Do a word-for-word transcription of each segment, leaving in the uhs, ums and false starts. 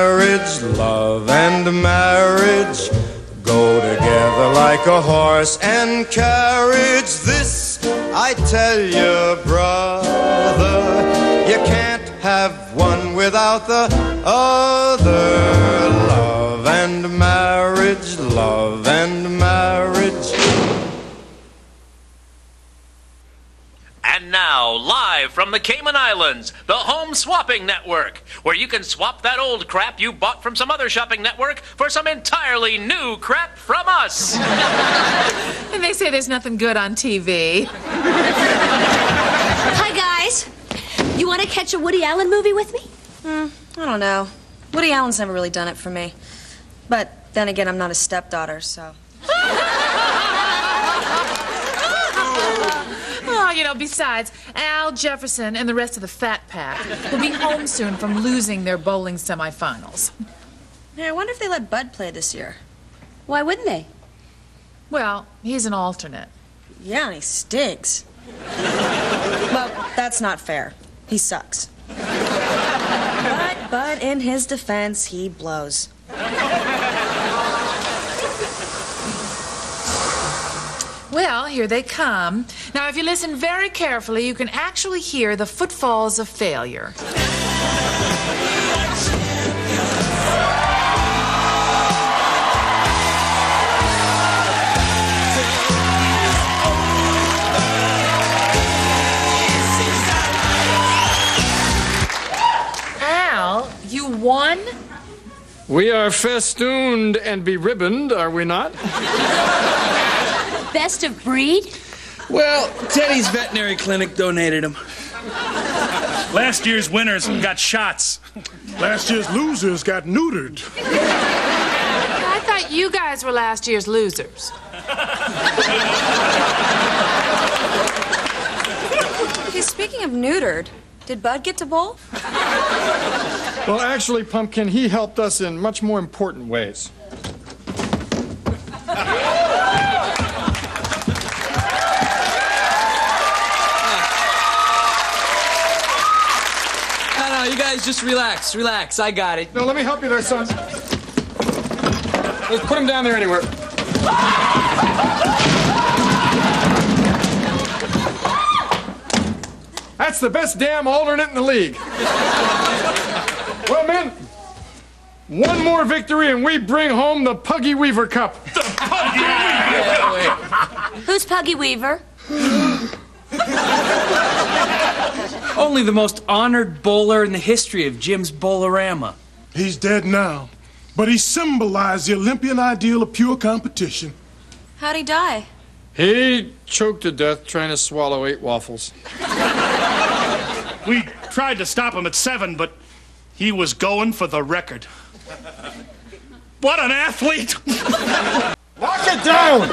marriage, love and marriage go together like a horse and carriage. This I tell you, brother, you can't have one without the other. Love and marriage, love and marriage. And now, live from the Cayman Islands, the Home Swapping Network, where you can swap that old crap you bought from some other shopping network for some entirely new crap from us. And they say there's nothing good on T V. Hi, guys. You want to catch a Woody Allen movie with me? Hmm, I don't know. Woody Allen's never really done it for me. But then again, I'm not his stepdaughter, so... Oh, you know, besides, Al Jefferson and the rest of the Fat Pack will be home soon from losing their bowling semifinals. Hey, I wonder if they let Bud play this year. Why wouldn't they? Well, he's an alternate. Yeah, and he stinks. Well, that's not fair. He sucks. But, but in his defense, he blows. Well, here they come. Now, if you listen very carefully, you can actually hear the footfalls of failure. Al, you won? We are festooned and beribboned, are we not? Best of breed? Well, Teddy's veterinary clinic donated them. Last year's winners got shots. Last year's losers got neutered. I thought you guys were last year's losers. Hey, speaking of neutered, did Bud get to bowl? Well, actually, Pumpkin, he helped us in much more important ways. No, no, you guys just relax, relax. I got it. No, let me help you there, son. Let's put him down there anywhere. That's the best damn alternate in the league. Well, men, one more victory and we bring home the Puggy Weaver Cup. The Puggy Weaver Cup! Who's Puggy Weaver? Only the most honored bowler in the history of Jim's Bowlerama. He's dead now, but he symbolized the Olympian ideal of pure competition. How'd he die? He choked to death trying to swallow eight waffles. We tried to stop him at seven, but he was going for the record. What an athlete! Lock it down!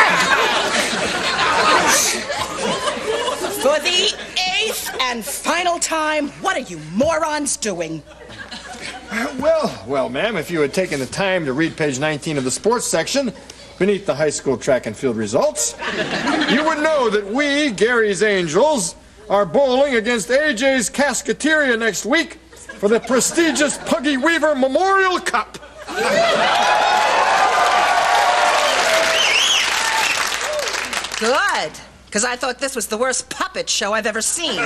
For the eighth and final time, what are you morons doing? Well, well, ma'am, if you had taken the time to read page nineteen of the sports section, beneath the high school track and field results, you would know that we, Gary's Angels, are bowling against A J's Cascateria next week for the prestigious Puggy Weaver Memorial Cup. Good, because I thought this was the worst puppet show I've ever seen.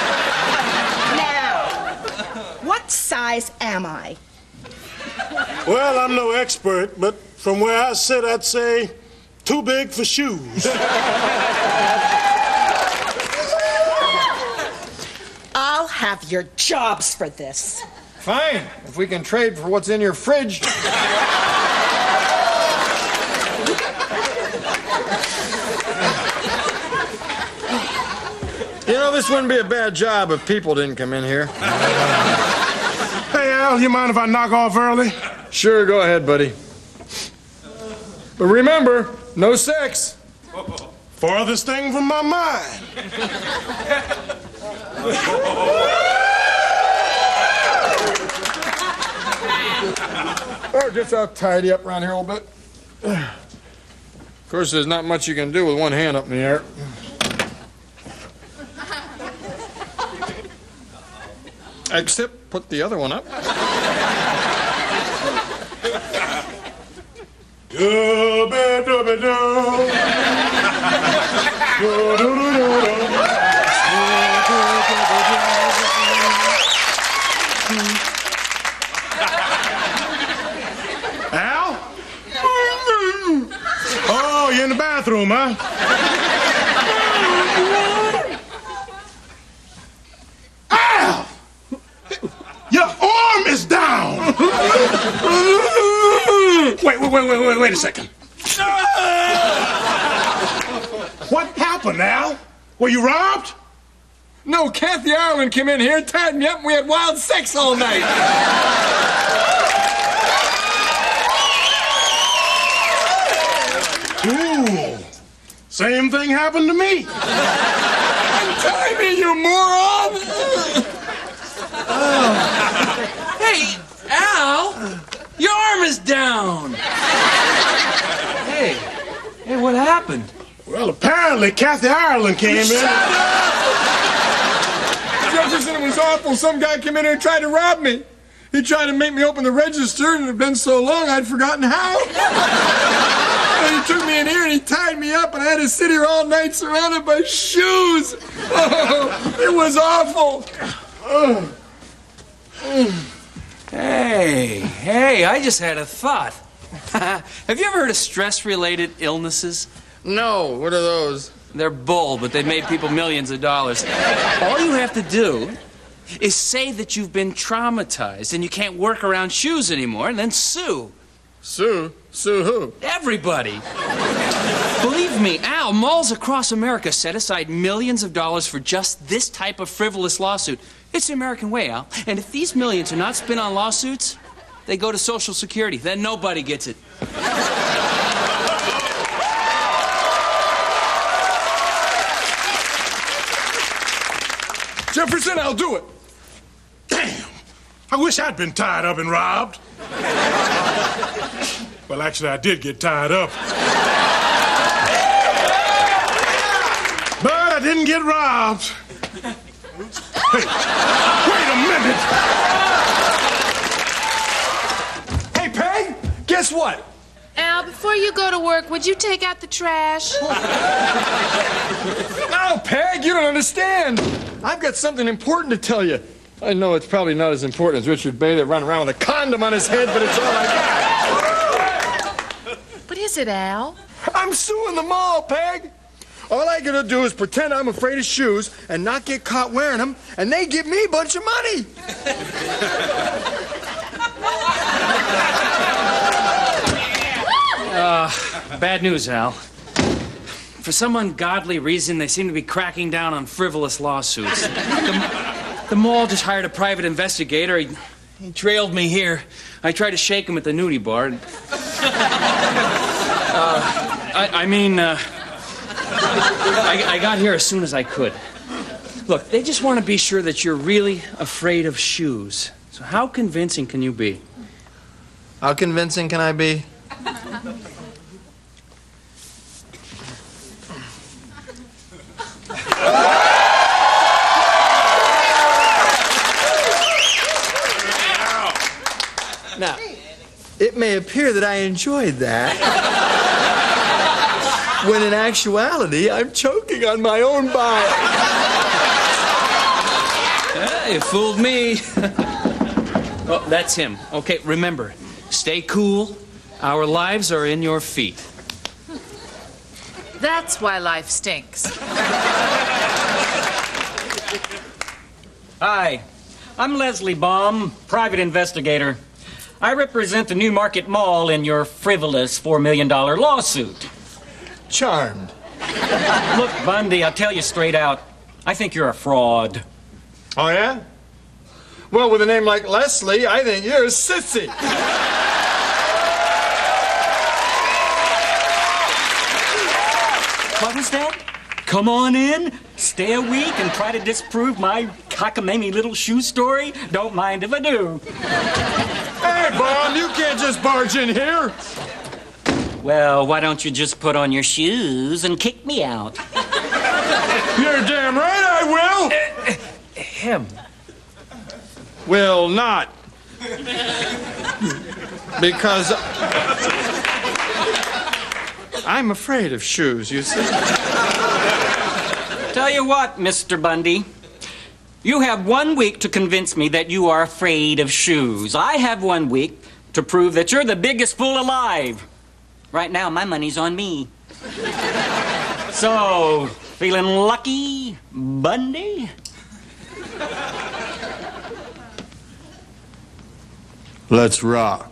Now, what size am I? Well, I'm no expert, but from where I sit, I'd say too big for shoes. I'll have your jobs for this. Fine, if we can trade for what's in your fridge. You know, this wouldn't be a bad job if people didn't come in here. Hey, Al, you mind if I knock off early? Sure, go ahead, buddy. But remember, no sex. Farthest thing from my mind. Oh, just I'll tidy up around here a little bit. Of course, there's not much you can do with one hand up in the air. Except put the other one up. Dooby-dooby-doo. Doo-doo-doo-doo-doo. Al? Oh, you're in the bathroom, huh? Al! Your arm is down! Wait, wait, wait, wait, wait, wait a second. What happened, Al? Were you robbed? No, Kathy Ireland came in here, tied me up, and we had wild sex all night. Ooh, same thing happened to me. Untie me, you moron! Oh. Hey, Al, your arm is down. Hey, hey, what happened? Well, apparently Kathy Ireland came in. Shut up! Jefferson, it was awful. Some guy came in here and tried to rob me. He tried to make me open the register, and it had been so long I'd forgotten how. And he took me in here and he tied me up, and I had to sit here all night surrounded by shoes. Oh, it was awful. Oh. Hey, hey, I just had a thought. Have you ever heard of stress-related illnesses? No, what are those? They're bull, but they've made people millions of dollars. All you have to do is say that you've been traumatized and you can't work around shoes anymore, and then sue. Sue? Sue who? Everybody. Believe me, Al, malls across America set aside millions of dollars for just this type of frivolous lawsuit. It's the American way, Al. And if these millions are not spent on lawsuits, they go to Social Security. Then nobody gets it. Jefferson, I'll do it. Damn! I wish I'd been tied up and robbed. Well, actually, I did get tied up. But I didn't get robbed. Hey, wait a minute! Hey, Peg, guess what? Al, before you go to work, would you take out the trash? No, Peg, you don't understand. I've got something important to tell you. I know it's probably not as important as Richard Bailey running around with a condom on his head, but it's all I got. What is it, Al? I'm suing the mall, Peg. All I gotta do is pretend I'm afraid of shoes and not get caught wearing them, and they give me a bunch of money. Uh, bad news, Al. For some ungodly reason, they seem to be cracking down on frivolous lawsuits. The, the mall just hired a private investigator. He, he trailed me here. I tried to shake him at the nudie bar. Uh, I, I mean, uh, I, I got here as soon as I could. Look, they just want to be sure that you're really afraid of shoes. So how convincing can you be? How convincing can I be? Now, it may appear that I enjoyed that, when in actuality, I'm choking on my own bile. Yeah, you fooled me. Oh, that's him. Okay, remember, stay cool. Our lives are in your feet. That's why life stinks. Hi, I'm Leslie Baum, private investigator. I represent the Newmarket Mall in your frivolous four million dollar lawsuit. Charmed. Look, Bundy, I'll tell you straight out, I think you're a fraud. Oh, yeah? Well, with a name like Leslie, I think you're a sissy. What was that? Come on in, stay a week, and try to disprove my cockamamie little shoe story? Don't mind if I do. Hey, Bob, you can't just barge in here. Well, why don't you just put on your shoes and kick me out? You're damn right I will. Uh, him. Will not. Because... I'm afraid of shoes, you see. Tell you what, Mister Bundy. You have one week to convince me that you are afraid of shoes. I have one week to prove that you're the biggest fool alive. Right now, my money's on me. So, feeling lucky, Bundy? Let's rock.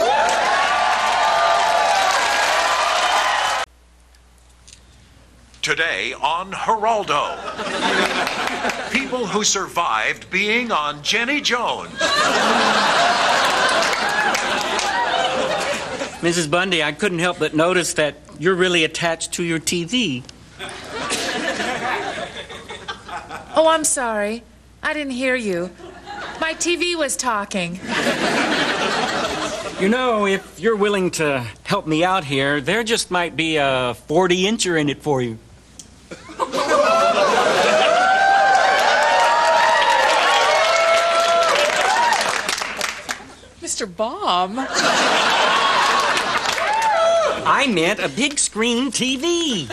Today on Geraldo, people who survived being on Jenny Jones. Missus Bundy, I couldn't help but notice that you're really attached to your T V. Oh, I'm sorry. I didn't hear you. My T V was talking. You know, if you're willing to help me out here, there just might be a forty-incher in it for you. Mister Baum. I meant a big screen T V.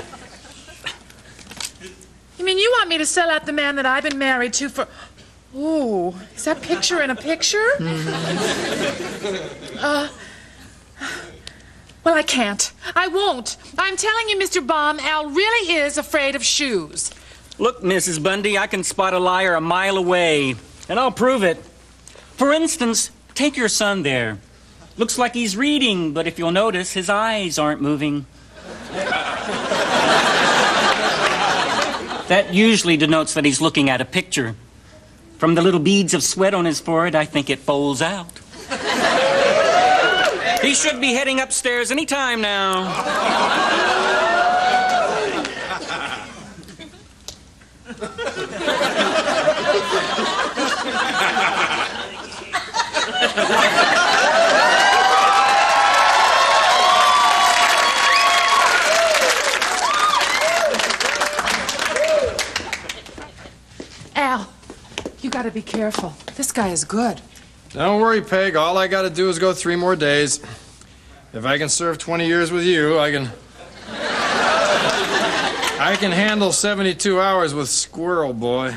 You mean you want me to sell out the man that I've been married to for... Ooh, is that picture in a picture? Mm-hmm. uh, well, I can't. I won't. I'm telling you, Mister Baum, Al really is afraid of shoes. Look, Missus Bundy, I can spot a liar a mile away, and I'll prove it. For instance, take your son there. Looks like he's reading, but if you'll notice, his eyes aren't moving. That usually denotes that he's looking at a picture. From the little beads of sweat on his forehead, I think it folds out. He should be heading upstairs any time now. Al, you gotta be careful. This guy is good. Don't worry, Peg. All I gotta do is go three more days. If I can serve twenty years with you, I can... I can handle seventy-two hours with Squirrel Boy.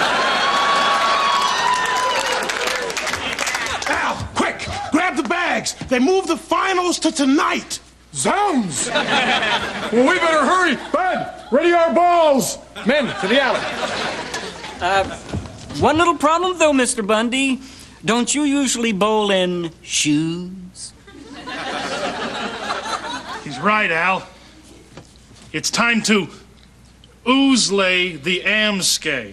Al, quick! Grab the bags! They moved the finals to tonight! Zounds! Well, we better hurry! Bud, ready our balls! Men, to the alley. Uh, one little problem, though, Mister Bundy. Don't you usually bowl in shoes? He's right, Al. It's time to ooze-lay the Amskay.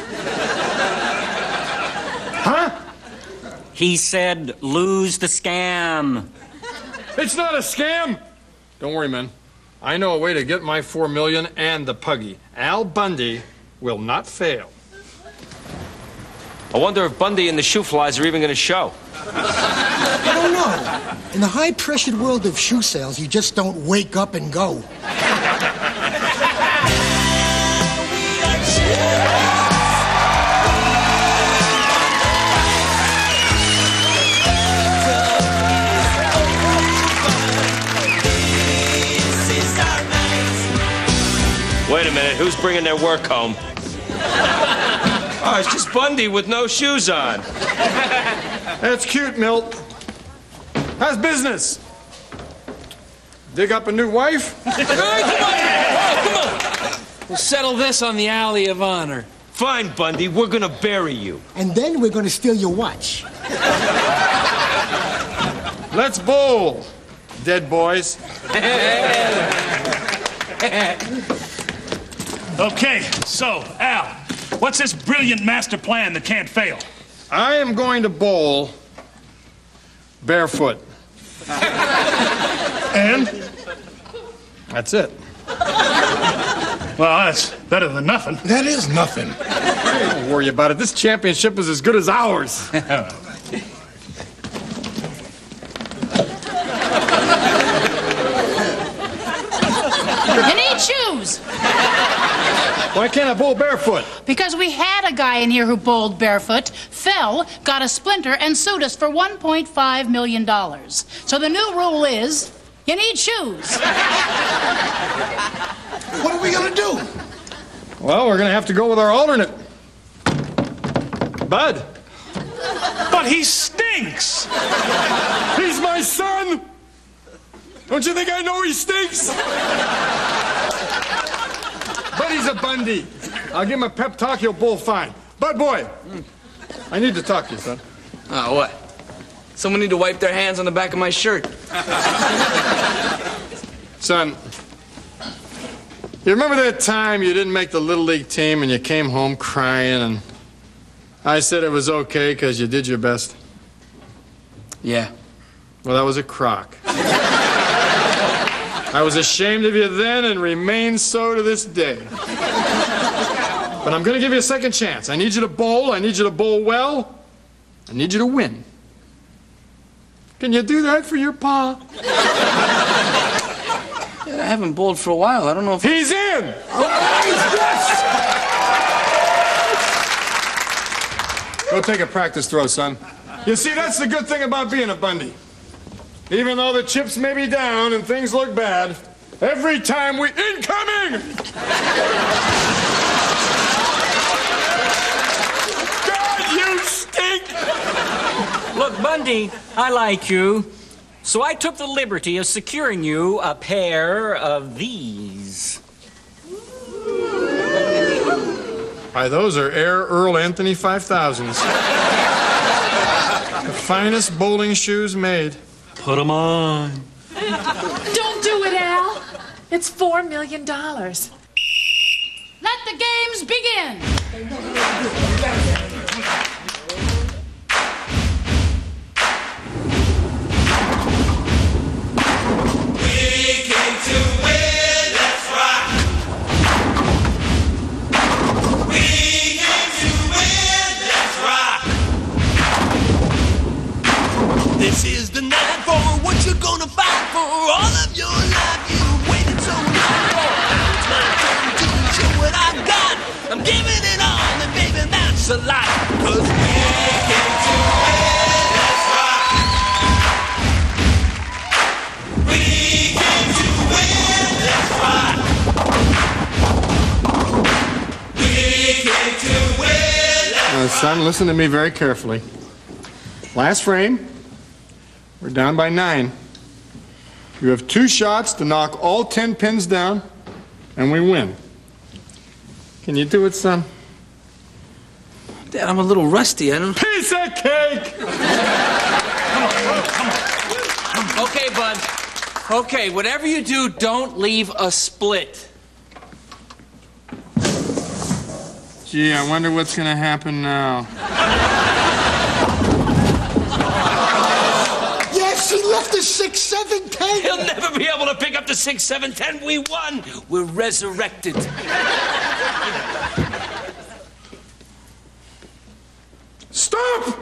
Huh? He said lose the scam. It's not a scam! Don't worry, men. I know a way to get my four million and the puggy. Al Bundy will not fail. I wonder if Bundy and the shoe flies are even going to show. I don't know. In the high-pressured world of shoe sales, you just don't wake up and go. Wait a minute, who's bringing their work home? Oh, it's just Bundy with no shoes on. That's cute, Milt. How's business? Dig up a new wife? Come on, come on. We'll settle this on the Alley of Honor. Fine, Bundy, we're gonna bury you. And then we're going to steal your watch. Let's bowl, dead boys. Okay, so, Al, what's this brilliant master plan that can't fail? I am going to bowl barefoot. And? That's it. Well, that's better than nothing. That is nothing. Don't worry about it. This championship is as good as ours. You need shoes. Why can't I bowl barefoot? Because we had a guy in here who bowled barefoot, fell, got a splinter, and sued us for one point five million dollars. So the new rule is, You need shoes. What are we gonna do? Well, we're gonna have to go with our alternate. Bud. But he stinks! He's my son! Don't you think I know he stinks? Buddy's a Bundy. I'll give him a pep talk, he'll bowl fine. Bud boy, I need to talk to you, son. Oh, what? Someone need to wipe their hands on the back of my shirt. Son, you remember that time you didn't make the Little League team and you came home crying and I said it was okay because you did your best? Yeah. Well, that was a crock. I was ashamed of you then and remain so to this day. But I'm going to give you a second chance. I need you to bowl. I need you to bowl well. I need you to win. Can you do that for your pa? Yeah, I haven't bowled for a while. I don't know if... He's in! Go take a practice throw, son. You see, that's the good thing about being a Bundy. Even though the chips may be down and things look bad, every time we... Incoming! God, you stink! Look, Bundy, I like you. So I took the liberty of securing you a pair of these. Why, those are Air Earl Anthony five thousands. The finest bowling shoes made. Put 'em on. Don't do it, Al. It's four million dollars. Let the games begin. This is the night for what you're gonna fight for. All of your life you've waited so long for. Now it's my turn to show what I've got. I'm giving it all, and baby, that's a lot. Cause we came to win, that's right. We came to win, that's right. We came to win, that's Now, son, listen to me very carefully. Last frame. We're down by nine. You have two shots to knock all ten pins down, and we win. Can you do it, son? Dad, I'm a little rusty. I don't... Piece of cake! Okay, Bud. Okay, whatever you do, don't leave a split. Gee, I wonder what's going to happen now. Yes, he left a six, seven, ten. He'll never be able to pick up the six, seven, ten. We won. We're resurrected. Stop!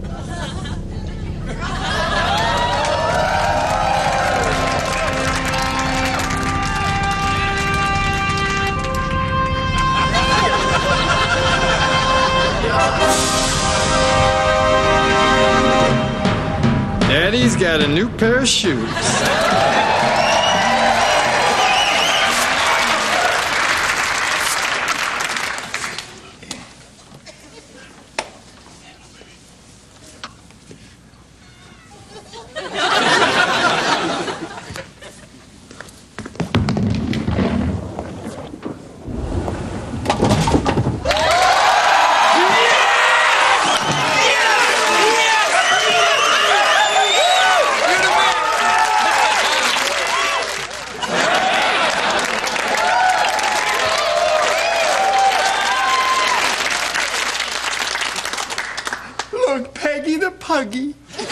Daddy's got a new pair of shoes. Look, Peggy the Puggy.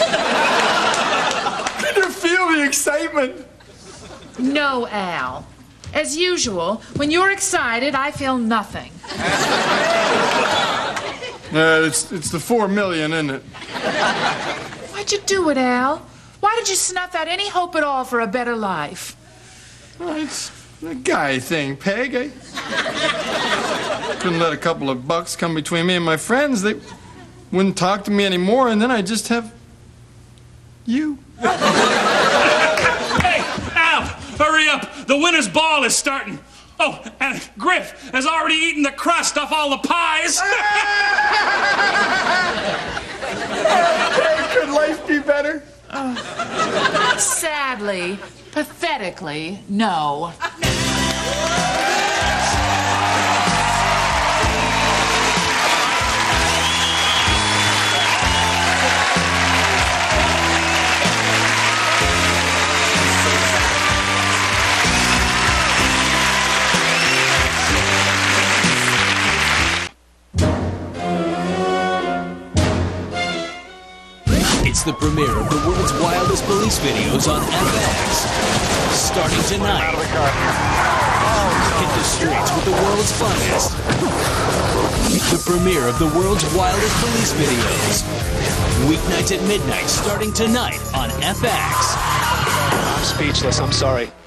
Can you feel the excitement? No, Al. As usual, when you're excited, I feel nothing. Uh, it's, it's the four million, isn't it? Why'd you do it, Al? Why did you snuff out any hope at all for a better life? Well, it's a guy thing, Peg. I couldn't let a couple of bucks come between me and my friends. They wouldn't talk to me anymore, and then I just have you. Hey, The winner's ball is starting. Oh, and Griff has already eaten the crust off all the pies. Hey, could life be better? Uh, sadly, pathetically, no. It's the premiere of the world's wildest police videos on F X. Starting tonight. Hit the streets with the world's funniest. The premiere of the world's wildest police videos. Weeknights at midnight, starting tonight on F X. I'm speechless. I'm sorry.